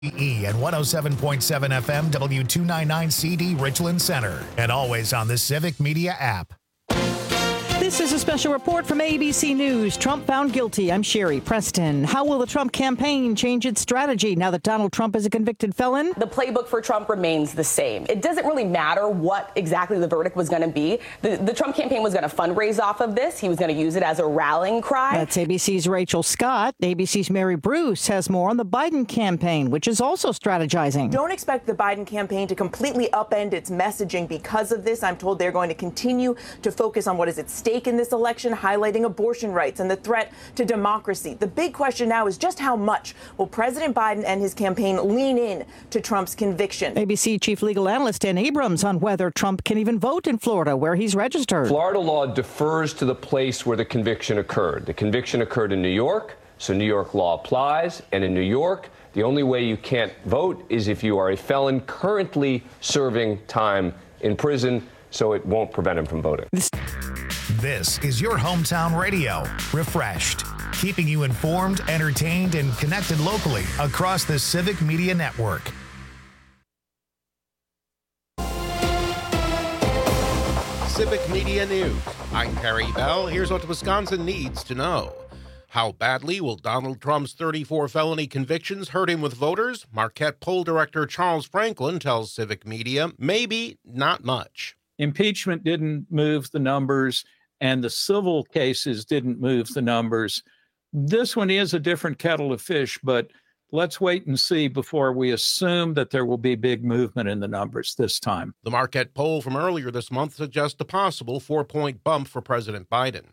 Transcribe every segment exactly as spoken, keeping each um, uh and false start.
E and one oh seven point seven F M W two ninety-nine C D Richland Center, and always on the Civic Media app. This is a special report from A B C News. Trump found guilty. I'm Sherry Preston. How will the Trump campaign change its strategy now that Donald Trump is a convicted felon? The playbook for Trump remains the same. It doesn't really matter what exactly the verdict was going to be. The, the Trump campaign was going to fundraise off of this. He was going to use it as a rallying cry. That's A B C's Rachel Scott. A B C's Mary Bruce has more on the Biden campaign, which is also strategizing. Don't expect the Biden campaign to completely upend its messaging because of this. I'm told they're going to continue to focus on what is at stake in this election, highlighting abortion rights and the threat to democracy. The big question now is just how much will President Biden and his campaign lean in to Trump's conviction? A B C Chief Legal Analyst Dan Abrams on whether Trump can even vote in Florida, where he's registered. Florida law defers to the place where the conviction occurred. The conviction occurred in New York, so New York law applies. And in New York, the only way you can't vote is if you are a felon currently serving time in prison, so it won't prevent him from voting. This- This is your hometown radio, Refreshed, keeping you informed, entertained, and connected locally across the Civic Media Network. Civic Media News. I'm Terry Bell. Here's what Wisconsin needs to know. How badly will Donald Trump's thirty-four felony convictions hurt him with voters? Marquette poll director Charles Franklin tells Civic Media, maybe not much. Impeachment didn't move the numbers, and the civil cases didn't move the numbers. This one is a different kettle of fish, but let's wait and see before we assume that there will be big movement in the numbers this time. The Marquette poll from earlier this month suggests a possible four-point bump for President Biden.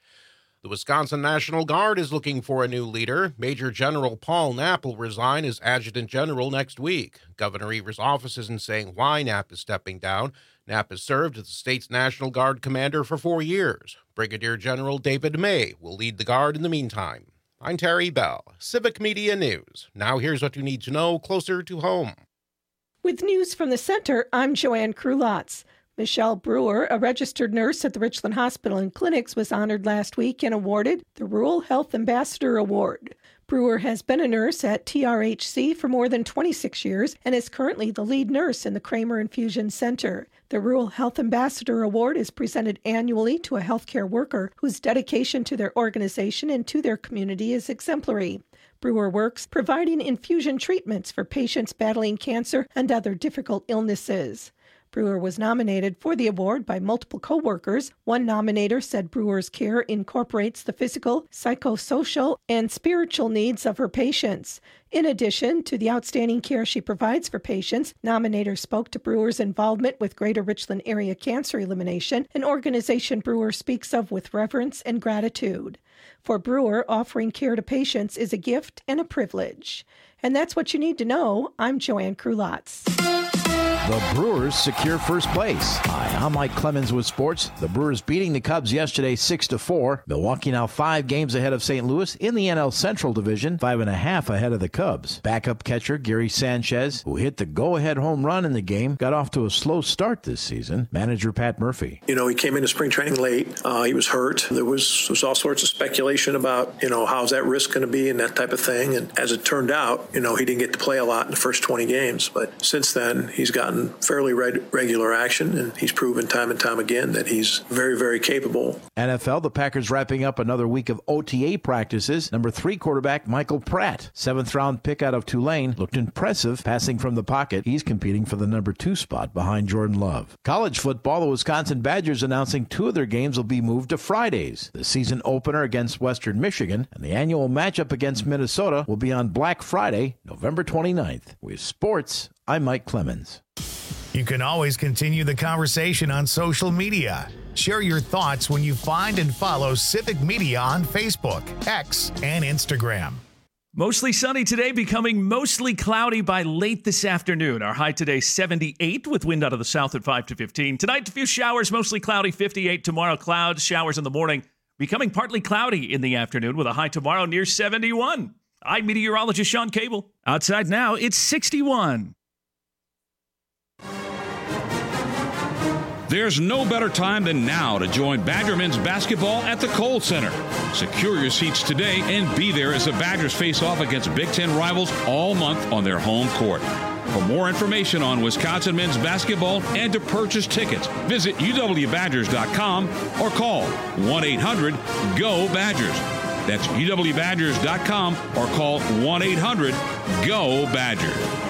The Wisconsin National Guard is looking for a new leader. Major General Paul Knapp will resign as Adjutant General next week. Governor Evers' office isn't saying why Knapp is stepping down. Knapp has served as the state's National Guard commander for four years. Brigadier General David May will lead the Guard in the meantime. I'm Terry Bell, Civic Media News. Now here's what you need to know closer to home. With news from the center, I'm Joanne Krulotz. Michelle Brewer, a registered nurse at the Richland Hospital and Clinics, was honored last week and awarded the Rural Health Ambassador Award. Brewer has been a nurse at T R H C for more than twenty-six years and is currently the lead nurse in the Kramer Infusion Center. The Rural Health Ambassador Award is presented annually to a healthcare worker whose dedication to their organization and to their community is exemplary. Brewer works providing infusion treatments for patients battling cancer and other difficult illnesses. Brewer was nominated for the award by multiple co-workers. One nominator said Brewer's care incorporates the physical, psychosocial, and spiritual needs of her patients. In addition to the outstanding care she provides for patients, nominators spoke to Brewer's involvement with Greater Richland Area Cancer Elimination, an organization Brewer speaks of with reverence and gratitude. For Brewer, offering care to patients is a gift and a privilege. And that's what you need to know. I'm Joanne Krulotz. The Brewers secure first place. Hi, I'm Mike Clemens with sports. The Brewers beating the Cubs yesterday six to four. Milwaukee now five games ahead of Saint Louis in the N L Central Division, five and a half ahead of the Cubs. Backup catcher Gary Sanchez, who hit the go-ahead home run in the game, got off to a slow start this season. Manager Pat Murphy. You know, he came into spring training late. Uh, he was hurt. There was, there was all sorts of speculation about, you know, how's that risk going to be and that type of thing. And as it turned out, you know, he didn't get to play a lot in the first twenty games. But since then, he's gotten fairly red, regular action, and he's proven time and time again that he's very, very capable. N F L, the Packers wrapping up another week of O T A practices. Number three quarterback Michael Pratt, seventh round pick out of Tulane, looked impressive passing from the pocket. He's competing for the number two spot behind Jordan Love. College football, the Wisconsin Badgers announcing two of their games will be moved to Fridays. The season opener against Western Michigan and the annual matchup against Minnesota will be on Black Friday, November twenty-ninth. With sports, I'm Mike Clemens. You can always continue the conversation on social media. Share your thoughts when you find and follow Civic Media on Facebook, X, and Instagram. Mostly sunny today, becoming mostly cloudy by late this afternoon. Our high today, seventy-eight, with wind out of the south at five to fifteen. Tonight, a few showers, mostly cloudy, fifty-eight. Tomorrow, clouds, showers in the morning, becoming partly cloudy in the afternoon with a high tomorrow near seventy-one. I'm meteorologist Sean Cable. Outside now, it's sixty-one. There's no better time than now to join Badger men's basketball at the Kohl Center. Secure your seats today and be there as the Badgers face off against Big Ten rivals all month on their home court. For more information on Wisconsin men's basketball and to purchase tickets, visit U W Badgers dot com or call one eight hundred G O Badgers. That's U W Badgers dot com or call one eight hundred G O Badgers.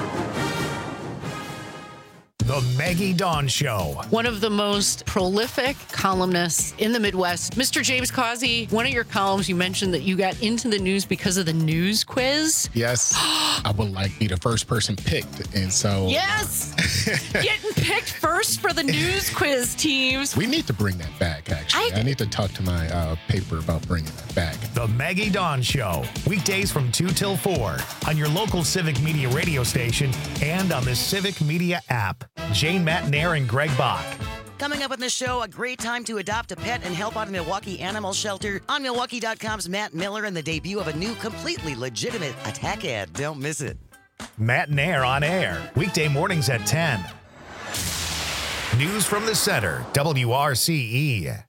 The Maggie Dawn Show. One of the most prolific columnists in the Midwest, Mister James Causey. One of your columns, you mentioned that you got into the news because of the news quiz. Yes, I would like be the first person picked, and so yes, getting picked first for the news quiz teams. We need to bring that back. Actually, I, I need to talk to my uh, paper about bringing that back. The Maggie Dawn Show, weekdays from two till four on your local Civic Media radio station and on the Civic Media app. Jane Matnair and Greg Bach. Coming up on the show, a great time to adopt a pet and help out a Milwaukee animal shelter. On Milwaukee dot com's Matt Miller and the debut of a new, completely legitimate attack ad. Don't miss it. Matnair on air, weekday mornings at ten. News from the center, W R C E.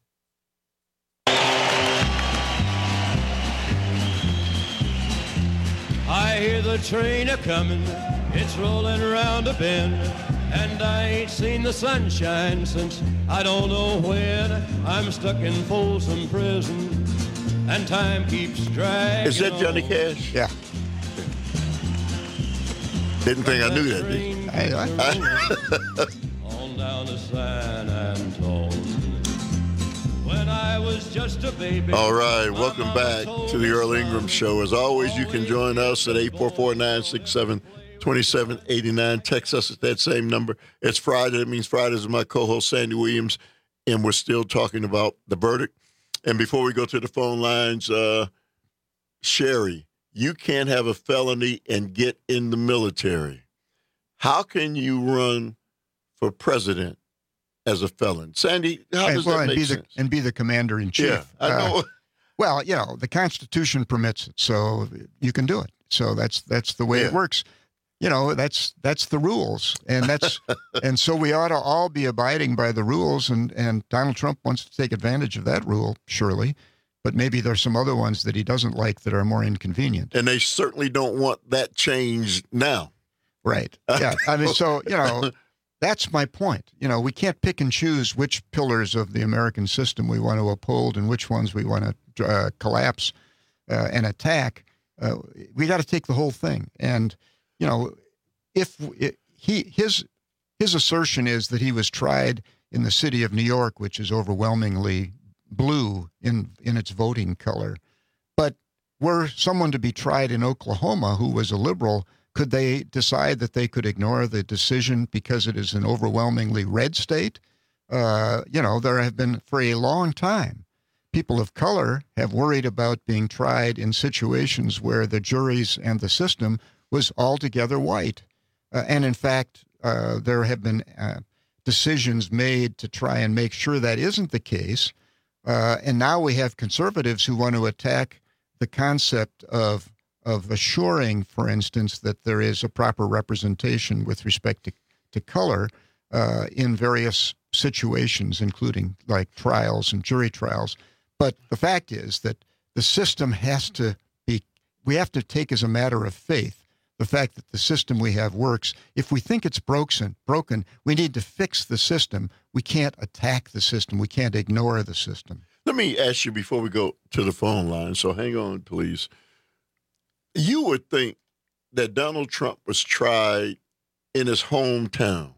I hear the train a-coming, it's rolling around a bend, and I ain't seen the sunshine since I don't know when. I'm stuck in Folsom Prison, and time keeps dragging. Is that Johnny Cash? Yeah. Didn't think I knew that, did you? Hey, I, on down to San Antone. When I was just a baby. All right, welcome back to the Earl Ingram Show. As always, you can join us at eight four four, nine six seven, two seven eight nine. Text us at that same number. It's Friday. That means Fridays is my co-host, Sandy Williams, and we're still talking about the verdict. And before we go to the phone lines, uh, Sherry, you can't have a felony and get in the military. How can you run for president as a felon? Sandy, how and, does well, that and make be sense? The, and be the commander-in-chief. Yeah, I know. Uh, well, you know, the Constitution permits it, so you can do it. So that's that's the way Yeah. it works. You know, that's that's the rules, and that's and so we ought to all be abiding by the rules. And and Donald Trump wants to take advantage of that rule, surely, but maybe there's some other ones that he doesn't like that are more inconvenient. And they certainly don't want that changed now. Right. Yeah. I mean, so you know. That's my point. You know, we can't pick and choose which pillars of the American system we want to uphold and which ones we want to uh, collapse uh, and attack. Uh, we got to take the whole thing. And, you know, if it, he his his assertion is that he was tried in the city of New York, which is overwhelmingly blue in in its voting color, but were someone to be tried in Oklahoma who was a liberal, could they decide that they could ignore the decision because it is an overwhelmingly red state? Uh, you know, there have been, for a long time, people of color have worried about being tried in situations where the juries and the system was altogether white. Uh, and in fact, uh, there have been uh, decisions made to try and make sure that isn't the case. Uh, and now we have conservatives who want to attack the concept of of assuring, for instance, that there is a proper representation with respect to, to color uh, in various situations, including like trials and jury trials. But the fact is that the system has to be, we have to take as a matter of faith the fact that the system we have works. If we think it's broken, broken, we need to fix the system. We can't attack the system. We can't ignore the system. Let me ask you before we go to the phone line, so hang on, please. You would think that Donald Trump was tried in his hometown,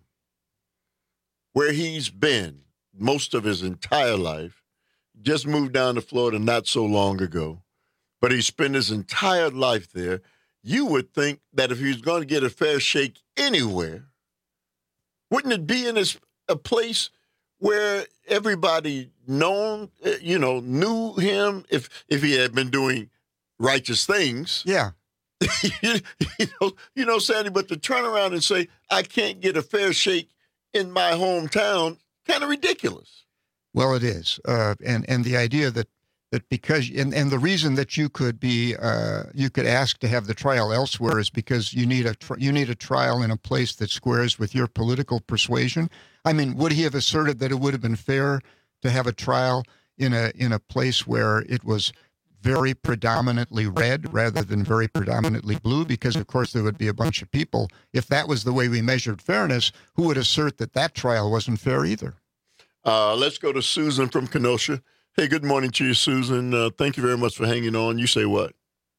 where he's been most of his entire life, just moved down to Florida not so long ago, but he spent his entire life there. You would think that if he was going to get a fair shake anywhere, wouldn't it be in his, a place where everybody known, you know, knew him if if he had been doing righteous things? Yeah. you, you know, you know, Sandy, but to turn around and say, I can't get a fair shake in my hometown, kind of ridiculous. Well, it is. Uh, and, and the idea that that because and, and the reason that you could be uh, you could ask to have the trial elsewhere is because you need a tr- you need a trial in a place that squares with your political persuasion. I mean, would he have asserted that it would have been fair to have a trial in a in a place where it was very predominantly red rather than very predominantly blue? Because of course there would be a bunch of people, if that was the way we measured fairness, who would assert that that trial wasn't fair either. Uh, let's go to Susan from Kenosha. Hey, good morning to you, Susan. Uh, thank you very much for hanging on. You say what?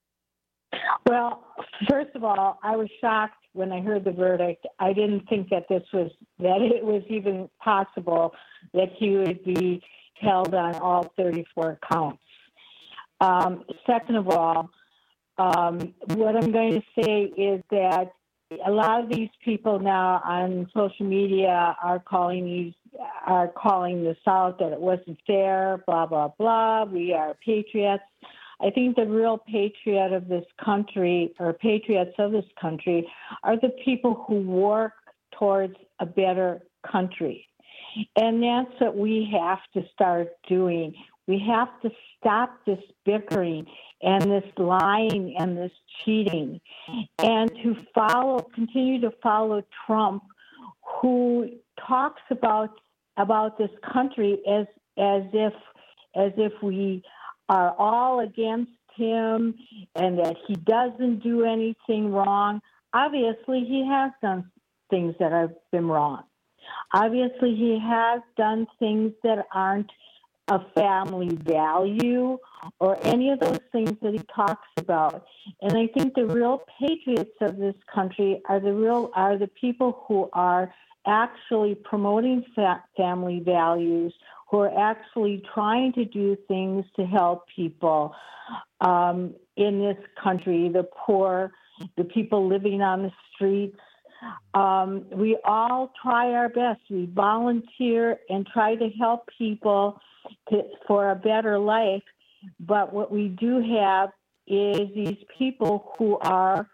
Well, first of all, I was shocked when I heard the verdict. I didn't think that this was, that it was even possible that he would be held on all thirty-four counts. Um, second of all, um, what I'm going to say is that a lot of these people now on social media are calling these are calling this out that it wasn't fair, blah, blah, blah. We are patriots. I think the real patriot of this country, or patriots of this country, are the people who work towards a better country. And that's what we have to start doing. We have to stop this bickering and this lying and this cheating, and to follow, continue to follow Trump, who talks about about this country as as if as if we are all against him and that he doesn't do anything wrong. Obviously, he has done things that have been wrong. Obviously, he has done things that aren't a family value or any of those things that he talks about. And I think the real patriots of this country are the real are the people who are actually promoting fa- family values, who are actually trying to do things to help people um, in this country, the poor, the people living on the streets. Um, we all try our best. We volunteer and try to help people to, for a better life. But what we do have is these people who are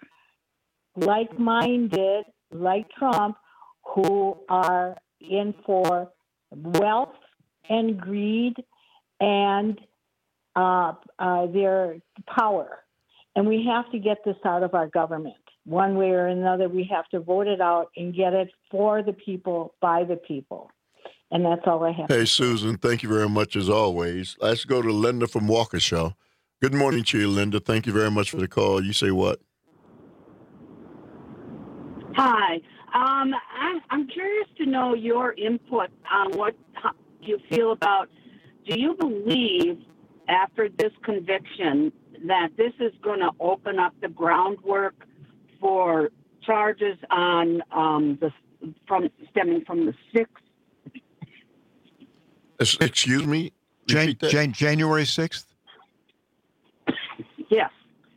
like-minded, like Trump, who are in for wealth and greed and uh, uh, their power. And we have to get this out of our government. One way or another, we have to vote it out and get it for the people, by the people. And that's all I have. Hey, Susan, thank you very much as always. Let's go to Linda from Waukesha. Good morning to you, Linda. Thank you very much for the call. You say what? Hi. Um, I'm, I'm curious to know your input on what how you feel about, do you believe after this conviction that this is going to open up the groundwork for charges on um, the from stemming from the sixth? Excuse me? Jan- Jan- January sixth? Yes.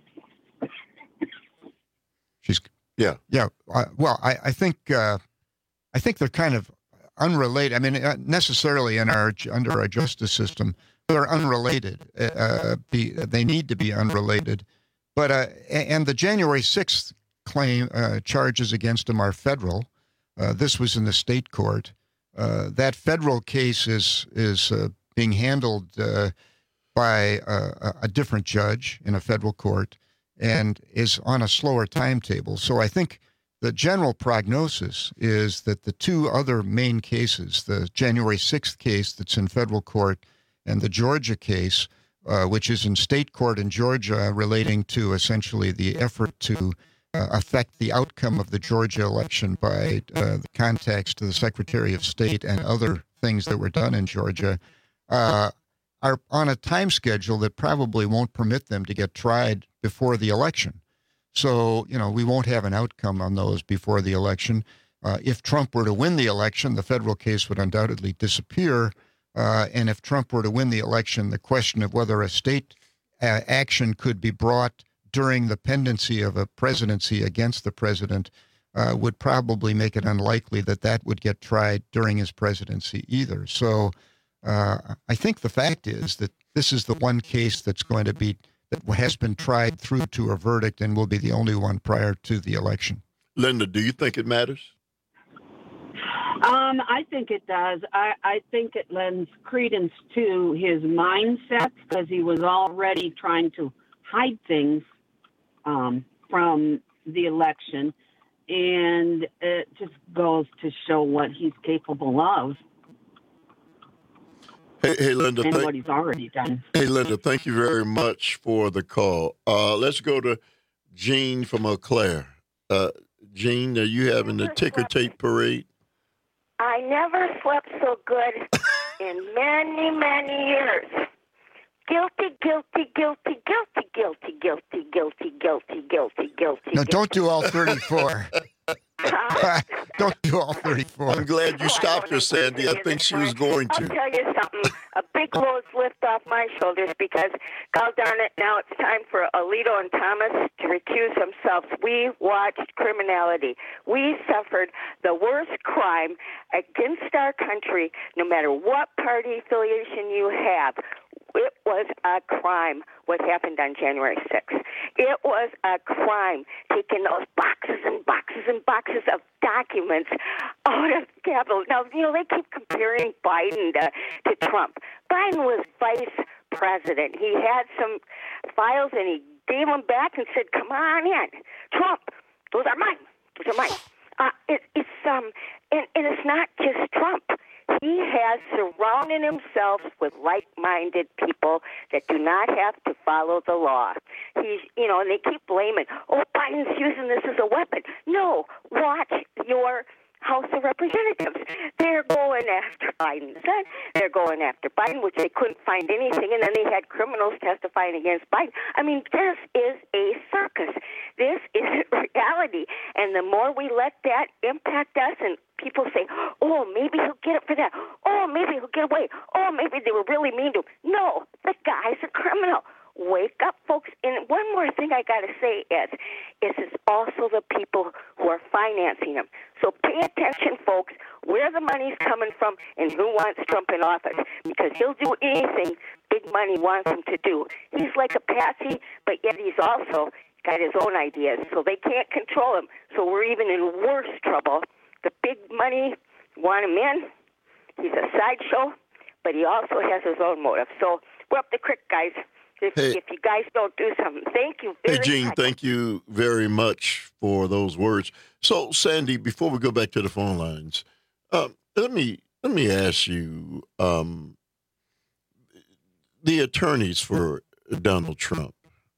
She's yeah yeah. Uh, well, I I think uh, I think they're kind of unrelated. I mean, uh, necessarily in our under our justice system, they're unrelated. Uh, the, they need to be unrelated. But uh, and the January sixth claim uh, charges against him are federal. Uh, this was in the state court. Uh, that federal case is is uh, being handled uh, by uh, a different judge in a federal court and is on a slower timetable. So I think the general prognosis is that the two other main cases, the January sixth case that's in federal court and the Georgia case, uh, which is in state court in Georgia relating to essentially the effort to Uh, affect the outcome of the Georgia election by uh, the contacts to the Secretary of State and other things that were done in Georgia, uh, are on a time schedule that probably won't permit them to get tried before the election. So, you know, we won't have an outcome on those before the election. Uh, if Trump were to win the election, the federal case would undoubtedly disappear. Uh, and if Trump were to win the election, the question of whether a state uh, action could be brought during the pendency of a presidency against the president uh, would probably make it unlikely that that would get tried during his presidency either. So uh, I think the fact is that this is the one case that's going to be, that has been tried through to a verdict and will be the only one prior to the election. Linda, do you think it matters? Um, I think it does. I, I think it lends credence to his mindset because he was already trying to hide things um, from the election. And it just goes to show what he's capable of. Hey, hey Linda. And thank, what he's already done. Hey, Linda, thank you very much for the call. Uh, let's go to Jean from Eau Claire. Uh, Jean, are you having the ticker tape parade? I never slept so good in many, many years. Guilty, guilty, guilty, guilty, guilty, guilty, guilty, guilty, guilty, guilty. No, don't do all thirty-four. Don't do all thirty-four. I'm glad you stopped her, Sandy. I think she was going to. I'll tell you something. A big load's lift off my shoulders because, God darn it, now it's time for Alito and Thomas to recuse themselves. We watched criminality. We suffered the worst crime against our country, no matter what party affiliation you have. It was a crime what happened on January sixth. It was a crime taking those boxes and boxes and boxes of documents out of the Capitol. Now, you know, they keep comparing Biden to, to Trump. Biden was vice president. He had some files and he gave them back and said, come on in. Trump, those are mine. Those are mine. Uh, it, it's, um, and, and it's not just Trump. He has surrounded himself with like-minded people that do not have to follow the law. He's, you know, and they keep blaming, oh, Biden's using this as a weapon. No, watch your House of Representatives. They're going after Biden's son. They're going after Biden, which they couldn't find anything, and then they had criminals testifying against Biden. I mean, this is a circus. This is reality, and the more we let that impact us, and people say, oh, maybe he'll get it for that. Oh, maybe he'll get away. Oh, maybe they were really mean to him. No, the guy's a criminal. Wake up, folks. And one more thing I got to say is, is it's also the people who are financing him. So pay attention, folks, where the money's coming from and who wants Trump in office, because he'll do anything big money wants him to do. He's like a patsy, but yet he's also got his own ideas, so they can't control him. So we're even in worse trouble. The big money want him in. He's a sideshow, but he also has his own motive. So we're up the creek, guys. If, Hey. if you guys don't do something, thank you very Hey, Gene, much. thank you very much for those words. So, Sandy, before we go back to the phone lines, um, let me let me ask you, um, the attorneys for Donald Trump,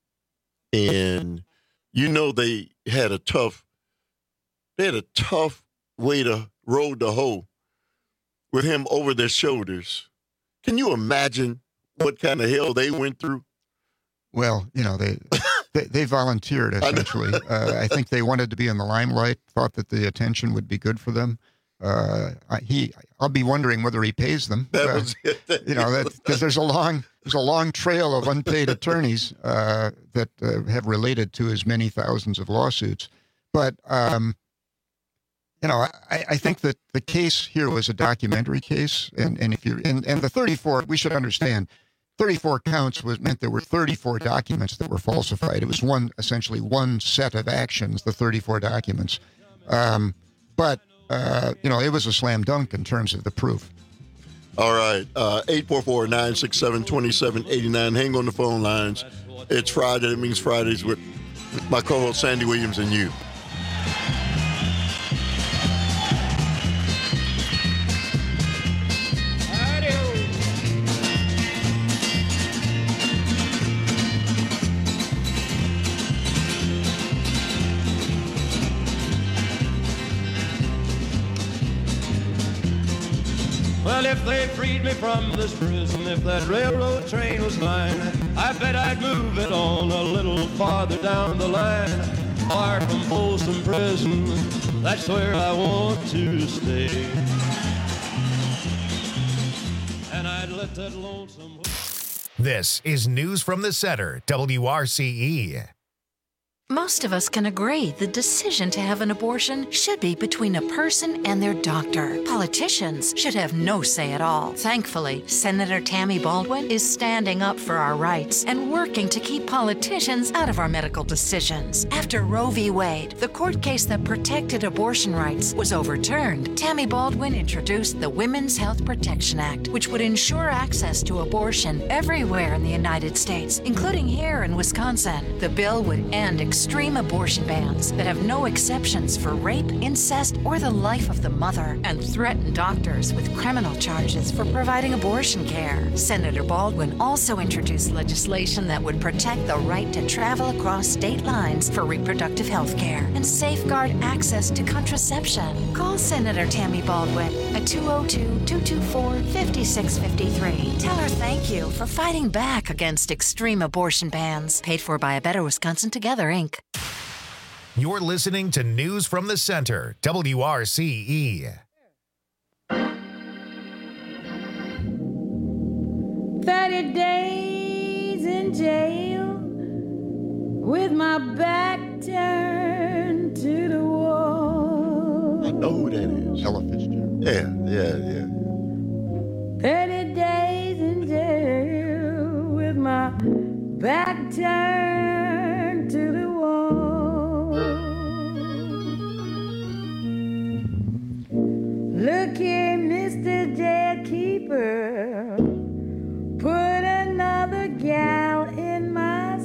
and you know they had a tough, they had a tough way to road to hoe with him over their shoulders. Can you imagine what kind of hell they went through? Well, you know, they they, they volunteered, essentially. uh, I think they wanted to be in the limelight, thought that the attention would be good for them. Uh, I- he, I'll be wondering whether he pays them. That Uh, was it. you know, because there's a long there's a long trail of unpaid attorneys uh, that uh, have related to his many thousands of lawsuits. But um, you know, I, I think that the case here was a documentary case, and and if you and, and the thirty-four, we should understand, thirty-four counts was meant there were thirty-four documents that were falsified. It was one essentially one set of actions, the thirty-four documents. Um, but uh, you know, it was a slam dunk in terms of the proof. All right, uh, eight four four, nine six seven, two seven eight nine. Hang on the phone lines. It's Friday. That means Fridays with my co-host Sandy Williams and you. Well, if they freed me from this prison, if that railroad train was mine, I bet I'd move it on a little farther down the line. Far from Folsom Prison, that's where I want to stay. And I'd let that lonesome... This is News from the Center, W R C E. Most of us can agree the decision to have an abortion should be between a person and their doctor. Politicians should have no say at all. Thankfully, Senator Tammy Baldwin is standing up for our rights and working to keep politicians out of our medical decisions. After Roe v. Wade, the court case that protected abortion rights, was overturned, Tammy Baldwin introduced the Women's Health Protection Act, which would ensure access to abortion everywhere in the United States, including here in Wisconsin. The bill would end extreme abortion bans that have no exceptions for rape, incest, or the life of the mother, and threaten doctors with criminal charges for providing abortion care. Senator Baldwin also introduced legislation that would protect the right to travel across state lines for reproductive health care and safeguard access to contraception. Call Senator Tammy Baldwin at two oh two, two two four, five six five three. Tell her thank you for fighting back against extreme abortion bans. Paid for by A Better Wisconsin Together, Incorporated. You're listening to News from the Center, W R C E. thirty days in jail with my back turned to the wall. I know who that is. Ella Fitzgerald. Yeah, yeah, yeah. thirty days in jail with my back turned to the wall. Look here, Mister Jailkeeper, put another gal in my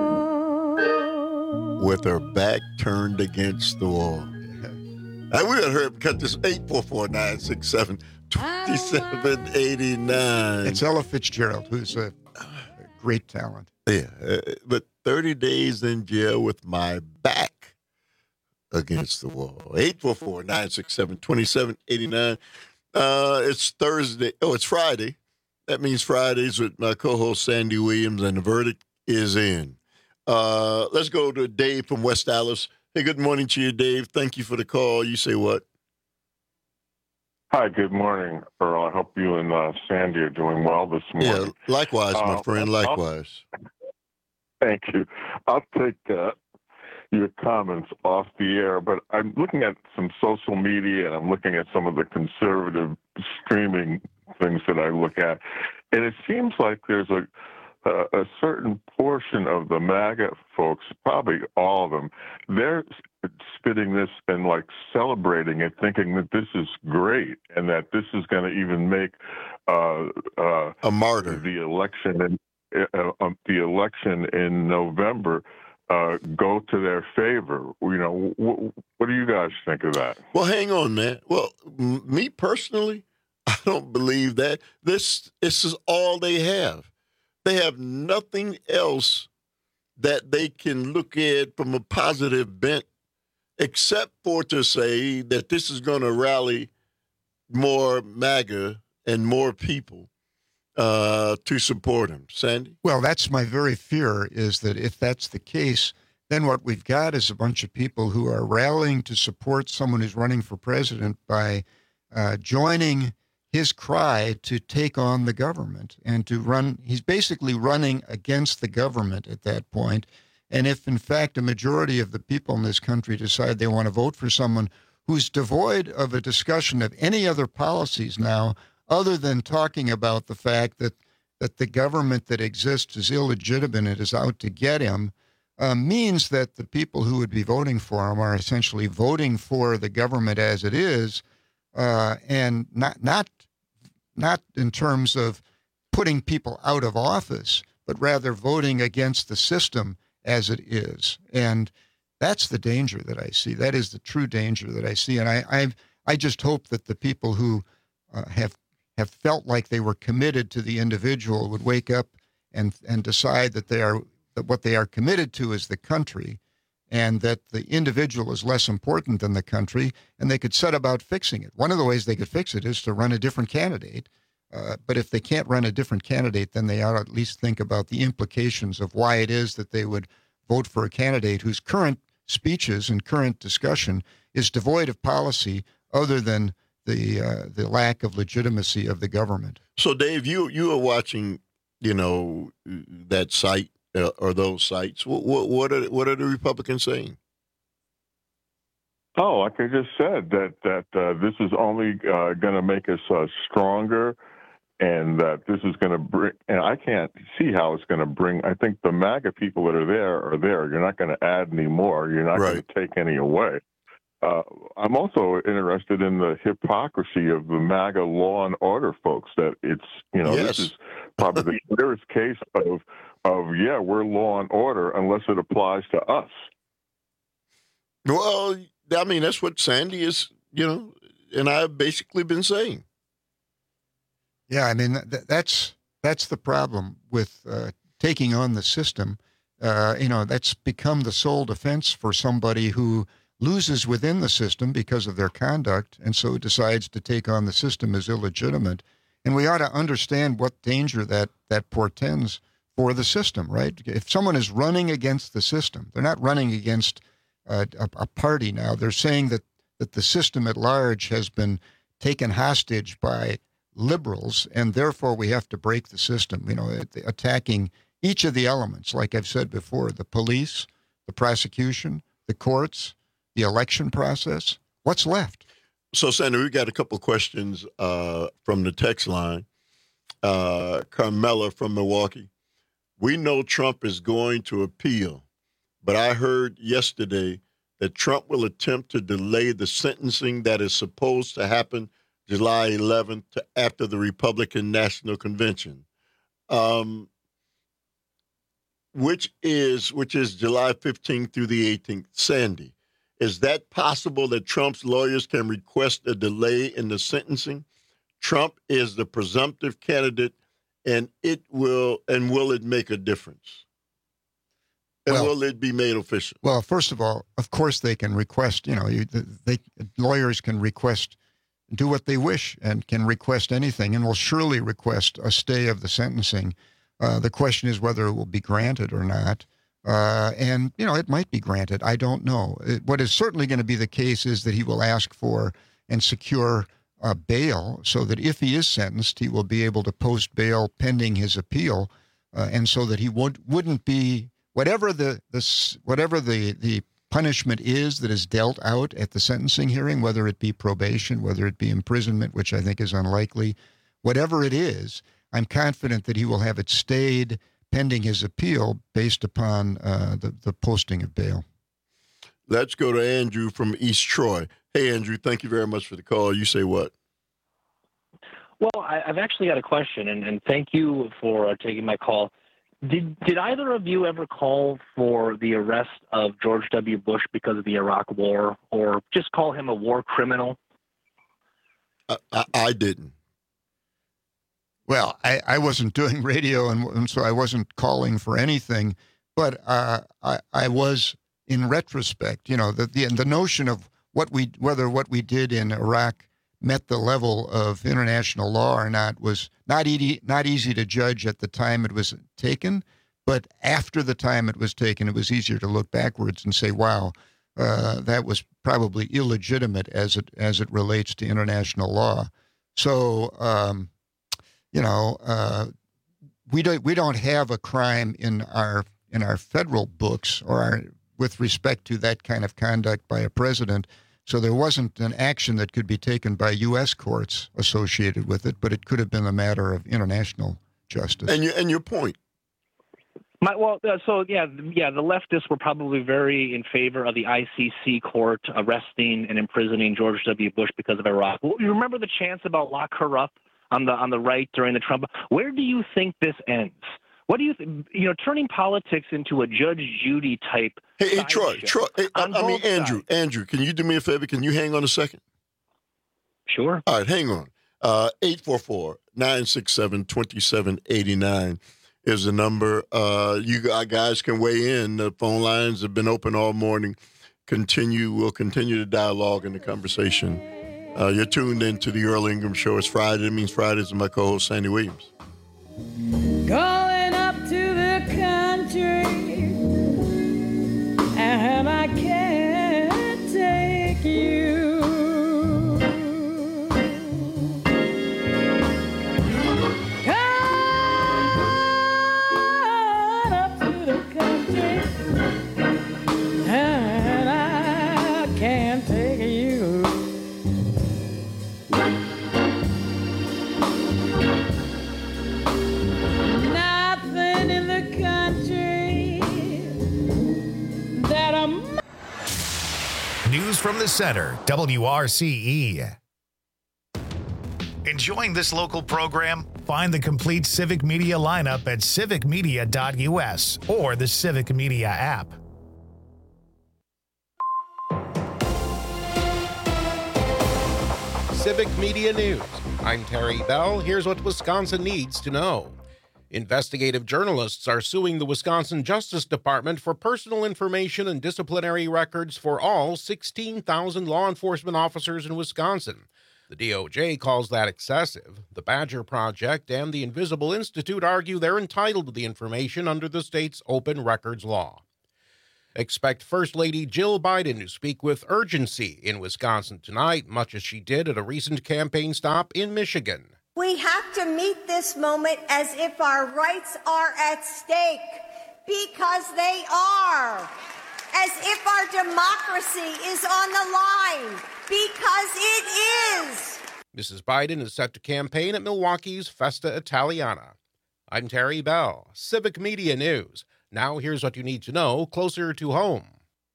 store. With her back turned against the wall. And we got her cut this eight four four, nine six seven, two seven eight nine. It's Ella Fitzgerald, who's a, a great talent. Yeah, uh, but thirty days in jail with my back against the wall. eight four four, nine six seven, two seven eight nine. Uh, it's Thursday. Oh, it's Friday. That means Fridays with my co-host Sandy Williams, and the verdict is in. Uh, let's go to Dave from West Dallas. Hey, good morning to you, Dave. Thank you for the call. You say what? Hi, good morning, Earl. I hope you and uh, Sandy are doing well this morning. Yeah, likewise, my uh, friend, likewise. I'll, thank you. I'll take uh, your comments off the air, but I'm looking at some social media and I'm looking at some of the conservative streaming things that I look at, and it seems like there's a Uh, a certain portion of the MAGA folks, probably all of them, they're spitting this and like celebrating it, thinking that this is great and that this is going to even make uh, uh, a martyr the election in uh, um, the election in November uh, go to their favor. You know, wh- what do you guys think of that? Well, hang on, man. Well, m- me personally, I don't believe that. This this is all they have. They have nothing else that they can look at from a positive bent, except for to say that this is going to rally more MAGA and more people uh, to support him. Sandy? Well, that's my very fear, is that if that's the case, then what we've got is a bunch of people who are rallying to support someone who's running for president by uh, joining his cry to take on the government and to run. He's basically running against the government at that point. And if, in fact, a majority of the people in this country decide they want to vote for someone who's devoid of a discussion of any other policies now, other than talking about the fact that, that the government that exists is illegitimate and is out to get him, uh, means that the people who would be voting for him are essentially voting for the government as it is, Uh, and not not not in terms of putting people out of office, but rather voting against the system as it is. And that's the danger that I see. That is the true danger that I see. And I I, I just hope that the people who uh, have have felt like they were committed to the individual would wake up and and decide that they are that what they are committed to is the country, and that the individual is less important than the country, and they could set about fixing it. One of the ways they could fix it is to run a different candidate. Uh, but if they can't run a different candidate, then they ought to at least think about the implications of why it is that they would vote for a candidate whose current speeches and current discussion is devoid of policy other than the uh, the lack of legitimacy of the government. So, Dave, you you are watching, you know, that site uh, are those sites. What, what, what, are, what are the Republicans saying? Oh, like I just said, that that uh, this is only uh, going to make us uh, stronger, and that this is going to bring. And I can't see how it's going to bring. I think the MAGA people that are there are there. You're not going to add any more. You're not right. going to take any away. Uh, I'm also interested in the hypocrisy of the MAGA law and order folks. That it's you know yes. this is probably the clearest case of of yeah we're law and order unless it applies to us. Well, I mean, that's what Sandy is, you know, and I've basically been saying. Yeah, I mean, th- that's that's the problem with uh, taking on the system. Uh, you know, that's become the sole defense for somebody who loses within the system because of their conduct, and so decides to take on the system as illegitimate. And we ought to understand what danger that, that portends for the system, right? If someone is running against the system, they're not running against Uh, a, a party now. They're saying that, that the system at large has been taken hostage by liberals, and therefore we have to break the system, you know, attacking each of the elements, like I've said before, the police, the prosecution, the courts, the election process. What's left? So, Senator, we got a couple of questions uh, from the text line. Uh, Carmela from Milwaukee. We know Trump is going to appeal, but I heard yesterday that Trump will attempt to delay the sentencing that is supposed to happen July eleventh to after the Republican National Convention, um, which is which is July fifteenth through the eighteenth. Sandy, is that possible that Trump's lawyers can request a delay in the sentencing? Trump is the presumptive candidate, and it will and will it make a difference? And well, will it be made official? Well, first of all, of course they can request, you know, you, they, lawyers can request, do what they wish and can request anything and will surely request a stay of the sentencing. Uh, the question is whether it will be granted or not. Uh, and, you know, it might be granted. I don't know. It, what is certainly going to be the case is that he will ask for and secure uh, bail so that if he is sentenced, he will be able to post bail pending his appeal. Uh, and so that he would, wouldn't be Whatever the, the whatever the, the punishment is that is dealt out at the sentencing hearing, whether it be probation, whether it be imprisonment, which I think is unlikely, whatever it is, I'm confident that he will have it stayed pending his appeal based upon uh, the, the posting of bail. Let's go to Andrew from East Troy. Hey, Andrew, thank you very much for the call. You say what? Well, I, I've actually got a question, and, and thank you for uh, taking my call. Did did either of you ever call for the arrest of George W. Bush because of the Iraq War, or just call him a war criminal? I, I, I didn't. Well, I, I wasn't doing radio, and, and so I wasn't calling for anything. But uh, I I was, in retrospect, you know, the, the the notion of what we whether what we did in Iraq met the level of international law or not was not easy, not easy to judge at the time it was taken, but after the time it was taken, it was easier to look backwards and say, wow, uh, that was probably illegitimate as it as it relates to international law. So, um, you know, uh, we don't we don't have a crime in our in our federal books or our, with respect to that kind of conduct by a president. So there wasn't an action that could be taken by U S courts associated with it, but it could have been a matter of international justice. And your and your point. My, well, uh, so yeah, yeah, the leftists were probably very in favor of the I C C court arresting and imprisoning George W. Bush because of Iraq. Well, you remember the chants about lock her up on the on the right during the Trump? Where do you think this ends? What do you think? You know, turning politics into a Judge Judy type. Hey, hey Troy, Troy. Hey, I, I mean, Andrew, sides. Andrew, can you do me a favor? Can you hang on a second? Sure. All right, hang on. Uh, eight four four, nine six seven, two seven eight nine is the number. Uh, you guys can weigh in. The phone lines have been open all morning. Continue. We'll continue the dialogue and the conversation. Uh, you're tuned in to the Earl Ingram Show. It's Friday. It means Fridays with my co-host, Sandy Williams. Going up to the country, and I can't take you. Going up to the center, W R C E. Enjoying this local program? Find the complete Civic Media lineup at civic media dot U S or the Civic Media app. Civic Media News. I'm Terry Bell. Here's what Wisconsin needs to know. Investigative journalists are suing the Wisconsin Justice Department for personal information and disciplinary records for all sixteen thousand law enforcement officers in Wisconsin. The D O J calls that excessive. The Badger Project and the Invisible Institute argue they're entitled to the information under the state's open records law. Expect First Lady Jill Biden to speak with urgency in Wisconsin tonight, much as she did at a recent campaign stop in Michigan. We have to meet this moment as if our rights are at stake, because they are. As if our democracy is on the line, because it is. Missus Biden is set to campaign at Milwaukee's Festa Italiana. I'm Terry Bell, Civic Media News. Now here's what you need to know closer to home.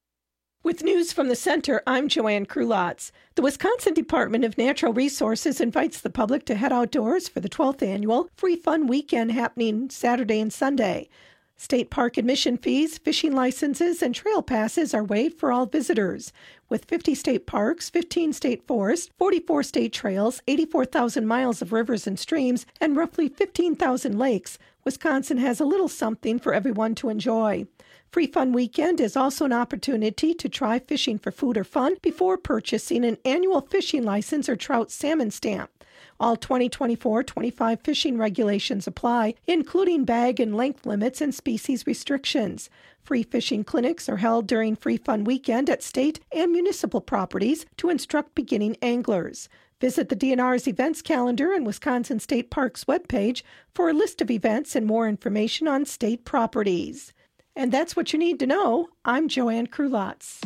With news from the center, I'm Joanne Krulotz. The Wisconsin Department of Natural Resources invites the public to head outdoors for the twelfth annual Free Fun Weekend happening Saturday and Sunday. State park admission fees, fishing licenses, and trail passes are waived for all visitors. With fifty state parks, fifteen state forests, forty-four state trails, eighty-four thousand miles of rivers and streams, and roughly fifteen thousand lakes, Wisconsin has a little something for everyone to enjoy. Free Fun Weekend is also an opportunity to try fishing for food or fun before purchasing an annual fishing license or trout salmon stamp. All twenty twenty-four twenty-five fishing regulations apply, including bag and length limits and species restrictions. Free fishing clinics are held during Free Fun Weekend at state and municipal properties to instruct beginning anglers. Visit the D N R's events calendar and Wisconsin State Parks webpage for a list of events and more information on state properties. And that's what you need to know. I'm Joanne Krulotz.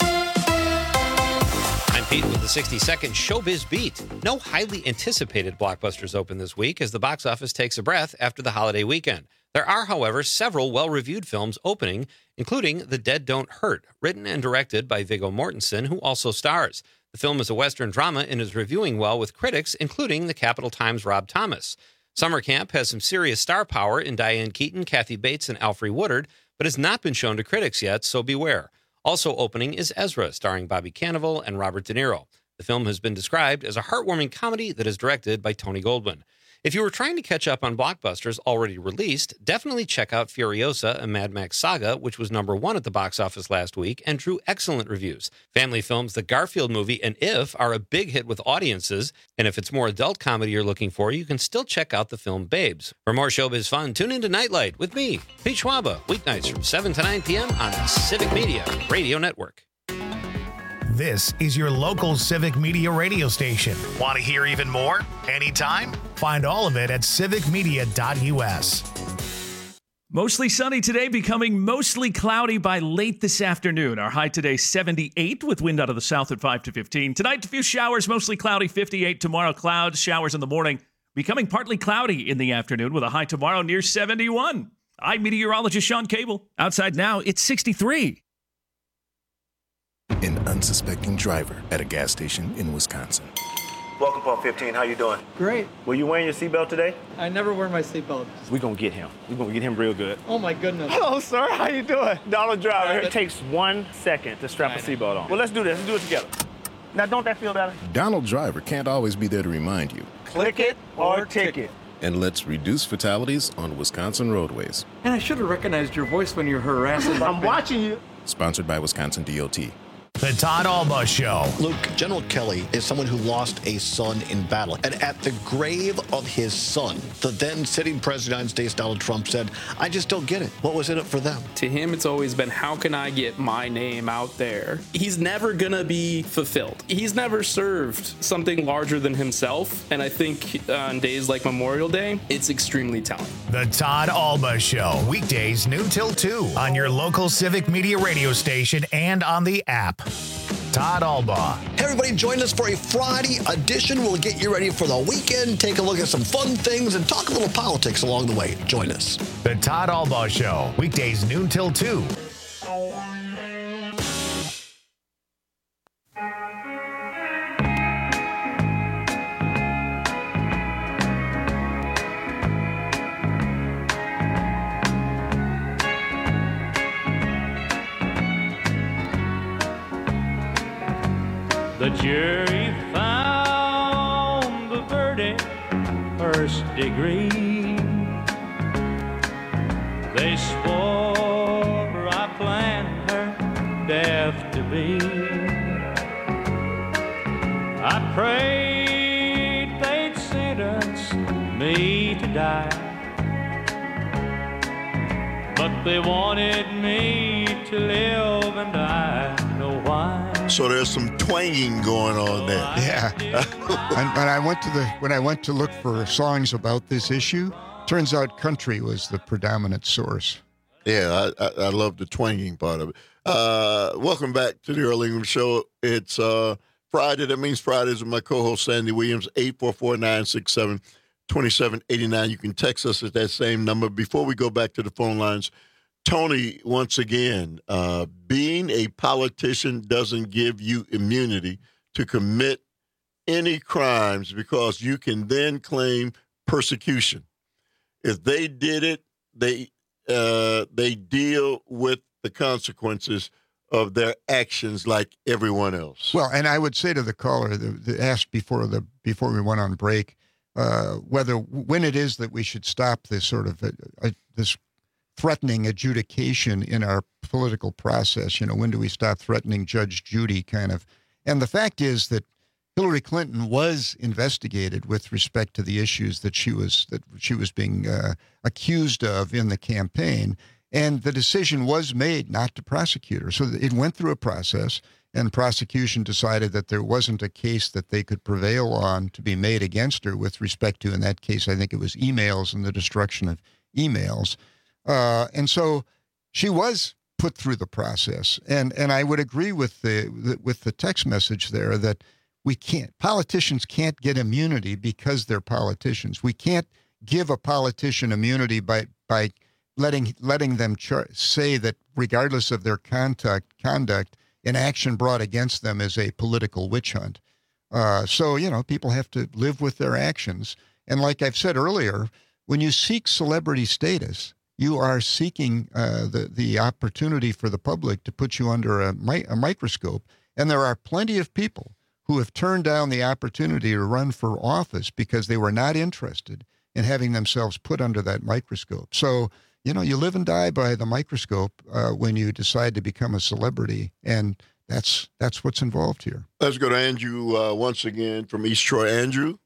I'm Pete with the sixty-second Showbiz Beat. No highly anticipated blockbusters open this week as the box office takes a breath after the holiday weekend. There are, however, several well-reviewed films opening, including The Dead Don't Hurt, written and directed by Viggo Mortensen, who also stars. The film is a Western drama and is reviewing well with critics, including the Capital Times' Rob Thomas. Summer Camp has some serious star power in Diane Keaton, Kathy Bates, and Alfre Woodard, but has not been shown to critics yet, so beware. Also opening is Ezra, starring Bobby Cannavale and Robert De Niro. The film has been described as a heartwarming comedy that is directed by Tony Goldwyn. If you were trying to catch up on blockbusters already released, definitely check out Furiosa, a Mad Max saga, which was number one at the box office last week and drew excellent reviews. Family films The Garfield Movie and If are a big hit with audiences, and if it's more adult comedy you're looking for, you can still check out the film Babes. For more showbiz fun, tune into Nightlight with me, Pete Schwaba, weeknights from seven to nine p.m. on the Civic Media Radio Network. This is your local Civic Media radio station. Want to hear even more? Anytime? Find all of it at civic media dot U S. Mostly sunny today, becoming mostly cloudy by late this afternoon. Our high today, seventy-eight, with wind out of the south at five to fifteen. Tonight, a few showers, mostly cloudy, fifty-eight. Tomorrow, clouds, showers in the morning, becoming partly cloudy in the afternoon with a high tomorrow near seventy-one. I'm meteorologist Sean Cable. Outside now, it's sixty-three. An unsuspecting driver at a gas station in Wisconsin. Welcome, Pump fifteen. How you doing? Great. Were you wearing your seatbelt today? I never wear my seatbelt. We're going to get him. We're going to get him real good. Oh, my goodness. Hello, sir. How you doing? Donald Driver. It takes one second to strap a seatbelt on. Well, let's do this. Let's do it together. Now, don't that feel better? Donald Driver can't always be there to remind you. Click it or ticket. And let's reduce fatalities on Wisconsin roadways. And I should have recognized your voice when you're harassing. I'm watching you. Sponsored by Wisconsin D O T. The Todd Alba Show. Luke, General Kelly is someone who lost a son in battle. And at the grave of his son, the then sitting president of the United States, Donald Trump, said, I just don't get it. What was in it for them? To him, it's always been, how can I get my name out there? He's never going to be fulfilled. He's never served something larger than himself. And I think on days like Memorial Day, it's extremely telling. The Todd Alba Show. Weekdays noon till two on your local Civic Media radio station and on the app. Todd Alba. Hey, everybody, join us for a Friday edition. We'll get you ready for the weekend, take a look at some fun things, and talk a little politics along the way. Join us. The Todd Alba Show. Weekdays noon till two. The jury found the verdict first degree. They swore I planned her death to be. I prayed they'd sentence me to die, but they wanted me to live, and I know why. So there's some twanging going on there. Yeah. and when I went to the when I went to look for songs about this issue, turns out country was the predominant source. Yeah, I, I, I love the twanging part of it. Uh, welcome back to the Earl Ingram Show. It's uh, Friday. That means Fridays with my co-host Sandy Williams. eight four four, nine six seven, two seven eight nine. You can text us at that same number. Before we go back to the phone lines, Tony, once again, uh, being a politician doesn't give you immunity to commit any crimes because you can then claim persecution. If they did it, they uh, they deal with the consequences of their actions like everyone else. Well, and I would say to the caller that that asked before the before we went on break, uh, whether when it is that we should stop this sort of uh, uh, this threatening adjudication in our political process. You know, when do we stop threatening Judge Judy kind of? And the fact is that Hillary Clinton was investigated with respect to the issues that she was that she was being uh, accused of in the campaign, and the decision was made not to prosecute her. So it went through a process, and prosecution decided that there wasn't a case that they could prevail on to be made against her with respect to, in that case, I think it was emails and the destruction of emails. Uh, and so she was put through the process, and and I would agree with the, the with the text message there that we can't politicians can't get immunity because they're politicians. We can't give a politician immunity by by letting letting them char- say that regardless of their conduct conduct, an action brought against them is a political witch hunt. Uh, so you know people have to live with their actions, and like I've said earlier, when you seek celebrity status, you are seeking uh, the, the opportunity for the public to put you under a, mi- a microscope. And there are plenty of people who have turned down the opportunity to run for office because they were not interested in having themselves put under that microscope. So, you know, you live and die by the microscope uh, when you decide to become a celebrity. And that's that's what's involved here. Let's go to Andrew uh, once again from East Troy. Andrew?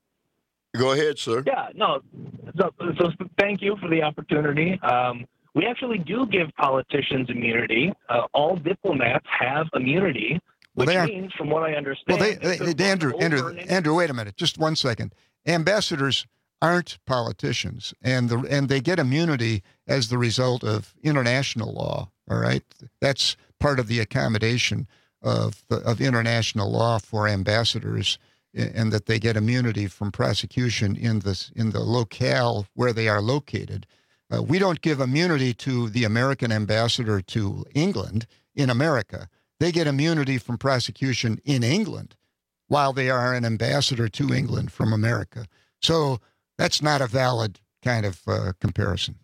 Go ahead, sir. Yeah, no. So, so thank you for the opportunity. Um, we actually do give politicians immunity. Uh, all diplomats have immunity, which well, means, from what I understand, well, they, they, they, Andrew, Andrew, Andrew, wait a minute, just one second. Ambassadors aren't politicians, and the and they get immunity as the result of international law. All right, that's part of the accommodation of the, of international law for ambassadors, and that they get immunity from prosecution in the, in the locale where they are located. Uh, we don't give immunity to the American ambassador to England in America. They get immunity from prosecution in England while they are an ambassador to England from America. So that's not a valid kind of uh, comparison.